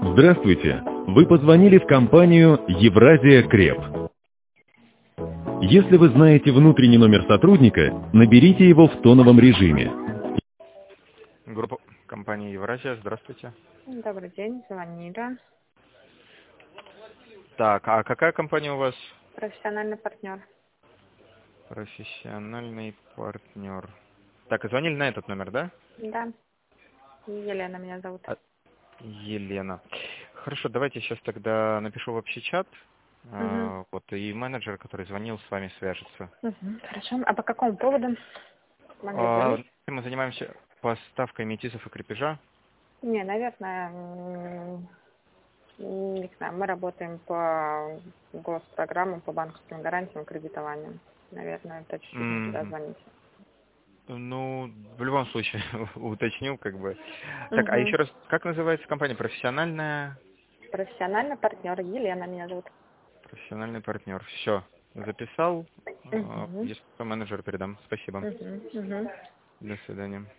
Здравствуйте! Вы позвонили в компанию «Евразия Креп». Если вы знаете внутренний номер сотрудника, наберите его в тоновом режиме. Группа компании Евразия, здравствуйте. Добрый день, звонили. Так, а какая компания у вас? Профессиональный партнер. Профессиональный партнер. Так, и звонили на этот номер, да? Да, Елена меня зовут. Елена. Хорошо, давайте сейчас тогда напишу в общий чат. Угу. Вот, и менеджер, который звонил, с вами свяжется. Хорошо. А по какому поводу могли звонить? Мы занимаемся поставкой метисов и крепежа. Не, наверное, не знаю, мы работаем по госпрограммам, по банковским гарантиям, кредитованиям. Наверное, это чуть-чуть не туда звоните. Ну, в любом случае, уточнил, как бы. Так, а Угу. еще раз, как называется компания? Профессиональная? Профессиональный партнер. Елена меня зовут. Профессиональный партнер. Все, записал. Угу. Если что, менеджер передам. Спасибо. Угу. Угу. До свидания.